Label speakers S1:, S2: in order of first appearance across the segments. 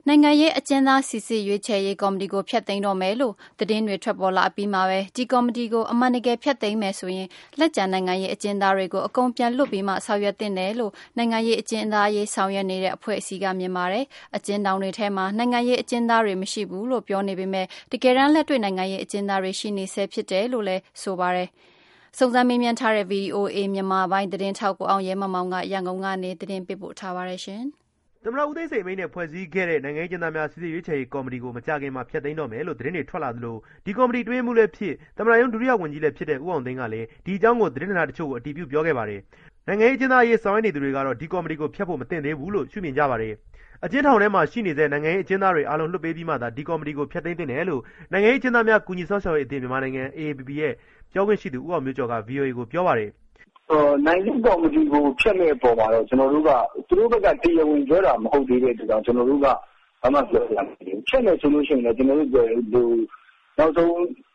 S1: နိုင်ငံရေးအကျဉ်းသားစီစစ်ရွေးချယ်ရေးကော်မတီကိုဖျက်သိမ်းတော့မယ်လို့သတင်းတွေထွက်ပေါ်လာအပြီးမှာပဲဒီကော်မတီကိုအမှန်တကယ်ဖျက်သိမ်းမယ်ဆိုရင်လက်ကျန်နိုင်ငံရေးအကျဉ်းသားတွေကိုအကုန်ပြန်လွှတ်ပြီးမှဆောင်ရွက်သင့်တယ်လို့နိုင်ငံရေးအကျဉ်းသားရေးဆောင်ရွက်နေတဲ့အဖွဲ့အစည်းကမြင်ပါတယ်။အကျဉ်းထောင်တွေထဲမှာနိုင်ငံရေးအကျဉ်းသားတွေမရှိဘူးလို့ပြောနေပေမဲ့တကယ်တမ်းလက်တွေ့နိုင်ငံရေးအကျဉ်းသားတွေရှိနေဆဲဖြစ်တယ်လို့လည်းဆိုပါတယ်။စုံစမ်းမေးမြန်းထားတဲ့ VOA မြန်မာပိုင်းသတင်းထောက်ကိုအောင်ရဲမမောင်ကရန်ကုန်ကနေသတင်းပေးပို့ထားပါတယ်ရှင်။
S2: သမ္မတဦးသိန်းစိန်အမိန့်နဲ့ဖွဲ့စည်းခဲ့တဲ့နိုင်ငံရေးကျဉ်းသားများစီစစ်ရွေးချယ်ရေးကော်မတီကိုမကြခင်မှာဖျက်သိမ်းတော့မယ်လို့သတင်းတွေထွက်လာသလိုဒီကော်မတီတွင်းမှုလည်းဖြစ်သမ္မတရုံးဒုတိယဝန်ကြီးလည်းဖြစ်တဲ့ဦးအောင်သိန်းကလည်းဒီအကြောင်းကိုသတင်းဌာနတချို့ကိုအတည်ပြုပြောခဲ့ပါတယ်။နိုင်ငံရေးကျဉ်းသားရေးဆောင်ရွက်နေသူတွေကတော့ဒီကော်မတီကိုဖျက်ဖို့မသင့်သေးဘူးလို့ရှုမြင်ကြပါတယ်။အကျဉ်းထောင်ထဲမှာရှိနေတဲ့နိုင်ငံရေးအကျဉ်းသားတွေအားလုံးလွှတ်ပေးပြီးမှသာဒီကော်မတီကိုဖျက်သိမ်းသင့်တယ်လို့နိုင်ငံရေးကျဉ်းသားများကူညီဆောက်ရှောက်ရေးအသင်းမြန်မာနိုင်ငံ AAPP ရဲ့ပြောခွင့်ရှိသူဦးအောင်မျိုးကျော်က VOA ကိုပြောပါတယ်
S3: နိုင်ငံကော်မတီကိုဖျက်မဲ့ပေါ်မှာတော့ကျွန်တော်တို့ကသူတို့ဘက်ကတရားဝင်ပြောတာမဟုတ်သေးတဲ့အတွက်ကြောင့်ကျွန်တော်တို့ကဘာမှပြောရမှာမဟုတ်ဘူးဖျက်မဲ့ဆိုလို့ရှိရင်လည်းကျွန်တော်တို့ပြောနောက်ဆုံး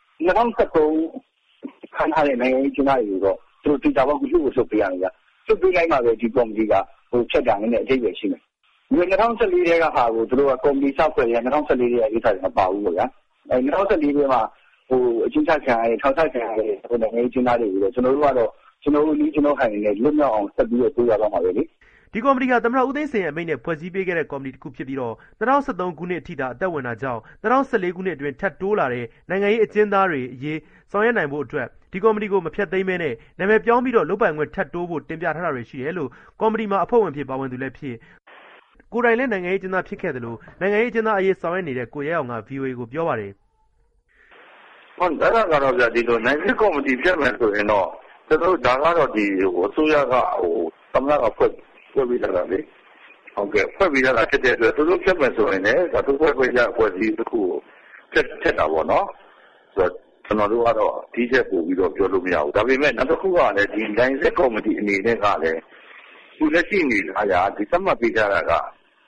S3: 2013ခန့်ထားတဲ့နိုင်ငံရေးကျင်းပရေးတော့သူတို့တရားပေါက်ကိုလှုပ်ပေးရမယ်ဗျလှုပ်ပေးလိုက်မှပဲဒီကော်မတီကဖျက်တာနဲ့အထိပ္ပယ်ရှိမယ်ဒီ2014ထဲကဟာကိုသူတို့ကကော်မတီစဖွဲ့ရ2014ထဲကရေးထားတယ်မပါဘူးပေါ့ဗျာ2014ထဲမှာအချင်းချင်းခံရတဲ့ထောက်ထားခံရတဲ့နိုင်ငံရေးကျင်းပတွေကိုတော့ကျွန်တော်တို့ကတော့ကျွန်တော်တို့ဟန်နေနဲ့လွတ်မြောက်အောင်ဆက်ပြီးတော့ပြောရတော့မှာပဲလေ
S2: ဒီကော်မတီကသမ္မတဦးသိန်းစိန်ရဲ့အမိန့်နဲ့ဖွဲ့စည်းပေးခဲ့တဲ့ကော်မတီတစ်ခုဖြစ်ပြီးတော့2013ခုနှစ်အထိသာအသက်ဝင်တာကြောင့်2014ခုနှစ်အတွင်းထပ်တိုးလာတဲ့နိုင်ငံရေးအကျဉ်းသားတွေအရေးဆောင်ရွက်နိုင်ဖို့အတွက်ဒီကော်မတီကိုမဖျက်သိမ်းမဲနဲ့နာမည်ပြောင်းပြီးတော့လုပ်ပိုင်ခွင့်ထပ်တိုးဖို့တင်ပြထားတာတွေရှိတယ်လို့ကော်မတီမှာအဖွဲ့ဝင်ဖြစ်ပါဝင်သူလည်းဖြစ်ကိုယ်တိုင်လည်းနိုင်ငံရေးအကျဉ်းသားဖြစ်ခဲ့တယ်လို့နိုင်ငံရေးအကျဉ်းသားအရေးဆောင်ရွက်နေတဲ့ကိုရဲအောင်က VOA ကိုပြောပါတယ်
S3: ဟုတ်ဒါကတော့ဗျဒီလိုနိုင်ငံကော်မတီဖျက်မယ်ဆိုရင်တော့ကျွန်တော်ဒါကတော့ဒီအစိုးရကသမ္မတကဖွဲ့ပြီးတာလေဟုတ်ကဲ့ဖွဲ့ပြီးတာဖြစ်တဲ့အတွက်သူတို့ဖျက်မယ်ဆိုရင်လည်းဒါသူဖွဲ့ကြဖွဲ့စည်းတစ်ခုဖျက်တာပေါ့နော်ဆိုတော့ကျွန်တော်တို့ကတော့ဒီချက်ပို့ပြီးတော့ပြောလို့မရဘူးဒါပေမဲ့နောက်တစ်ခုကလည်းဒီနိုင်ငံကော်မတီအနေနဲ့ကလည်းသူလက်ရှိနေတာရာဒီသတ်မှတ်ပေးကြတာက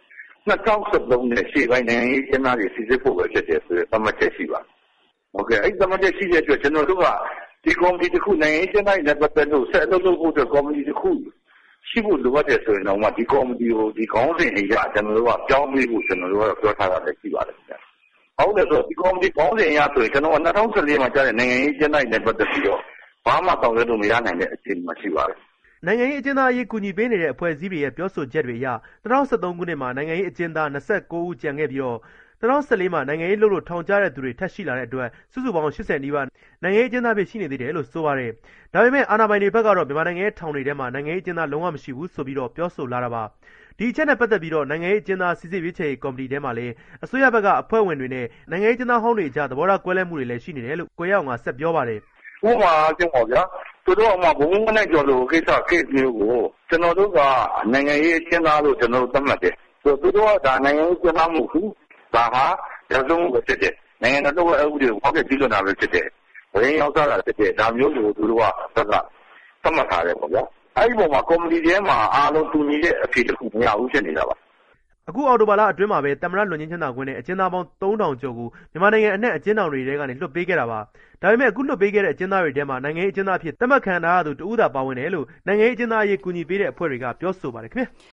S3: 2013နဲ့ရှေ့ပိုင်းနိုင်ငံရေးကျင်းပရေးစီစစ်ဖို့ပဲဖြစ်တယ်ဆိုတော့သတ်မှတ်ချက်ရှိပါဟုတ်ကဲ့အဲ့သတ်မှတ်ချက်ရှိတဲ့အတွက်ကျွန်တော်တို့ကဒီကော်မတီတစ်ခုနိုင်ငံရေးကျင်းပရေးနဲ့ပတ်သက်လို့ဆက်အလုပ်လုပ်ဖို့အတွက်ကော်မတီတစ်ခုရှိဖို့လိုအပ်တယ်ဆိုရင်တော့ဒီကော်မတီကိုဒီခေါင်းစဉ်အရာကျွန်တော်တို့ကပြောင်းပြီးဖို့ကျွန်တော်တို့ကပြောထားတာလည်းရှိပါတယ်ခင်ဗျ။ဟုတ်တယ်ဆိုဒီကော်မတီခေါင်းစဉ်အရာဆိုရင်ကျွန်တော်က2014မှာကြားတဲ့နိုင်ငံရေးကျင်းပရေးနဲ့ပတ်သက်ပြီးတော့ဘာမှဆောင်ရွက်လို့မရနိုင်တဲ့အခြေအနေမှာရှိပါတယ်
S2: ။နိုင်ငံရေးအကျဉ်းသားအရေးကူညီပေးနေတဲ့အဖွဲ့အစည်းတွေရဲ့ပြောဆိုချက်တွေအရ2013ခုနှစ်မှာနိုင်ငံရေးအကျဉ်းသား29ဦးကျန်ခဲ့ပြီးတော့2014မှာနိုင်ငံရေးလုပ်လို့ထောင်ကျတဲ့သူတွေထပ်ရှိလာတဲ့အတွက်စုစုပေါင်း80နီးပါးနိုင်ငံရေးအကျဉ်းသားဖြစ်ရှိနေသေးတယ်လို့ဆိုပါတယ်။ဒါပေမဲ့အာဏာပိုင်တွေဘက်ကတော့မြန်မာနိုင်ငံရဲ့ထောင်တွေထဲမှာနိုင်ငံရေးအကျဉ်းသားလုံးဝမရှိဘူးဆိုပြီးတော့ပြောဆိုလာတာပါ။ဒီအချက်နဲ့ပတ်သက်ပြီးတော့နိုင်ငံရေးအကျဉ်းသားစီစစ်ရွေးချယ်ရေးကော်မတီထဲမှာလည်းအစိုးရဘက်ကအဖွဲ့ဝင်တွေနဲ့နိုင်ငံရေးအကျဉ်းသားဟောင်းတွေအကြားသဘောထားကွဲလွဲမှုတွေလည်းရှိနေတယ်လို့ကိုရဲအောင်ကဆက်ပြောပါတယ်
S3: ။ဥပမာကျင်းပါဗျာသူတို့အမှဘုံမနဲ့ကြော်လို့ကိစ္စမျိုးကိုကျွန်တော်တို့ကနိုင်ငံရေးအကျဉ်းသားလို့ကျွန်တော်တို့သတ်မှတ်တယ်။သူတို့ကဒါနိုင်ငံရေးအကျဉ်းသားမဟုတ်ဘူး။ဒါဟာရာဇဝတ်ပဲဖြစ်တယ်။နိုင်ငံတော်ဥပဒေကိုဖောက်ဖျက်ကျူးလွန်တာပဲဖြစ်တယ်။ဝိရောက်စားတာဖြစ်တယ်။ဒါမျိုးကိုသူတို့ကသတ်မှတ်ထားတယ်ပေါ့ဗျာ။အဲဒီပုံမှာကော်မတီထဲမှာအားလုံးတူညီတဲ့အဖြေတစ်ခုမရဘူးဖြစ်နေတာပါ
S2: ။အခုအော်တိုဘာလအတွင်းမှာပဲသမ္မတလွန်ငင်းချမ်းသာခွင့်နဲ့အကျဉ်းသားပေါင်း3000ကျော်ကိုမြန်မာနိုင်ငံအနှံ့အကျဉ်းထောင်တွေထဲကနေလွှတ်ပေးခဲ့တာပါ။ဒါပေမဲ့အခုလွှတ်ပေးခဲ့တဲ့အကျဉ်းသားတွေထဲမှာနိုင်ငံရေးအကျဉ်းသားအဖြစ်သတ်မှတ်ခံထားရသူတဦးသာပါဝင်တယ်လို့နိုင်ငံရေးအကျဉ်းသားအရေးကူညီပေးတဲ့အဖွဲ့တွေကပြောဆိုပါတယ်ခင်ဗျာ။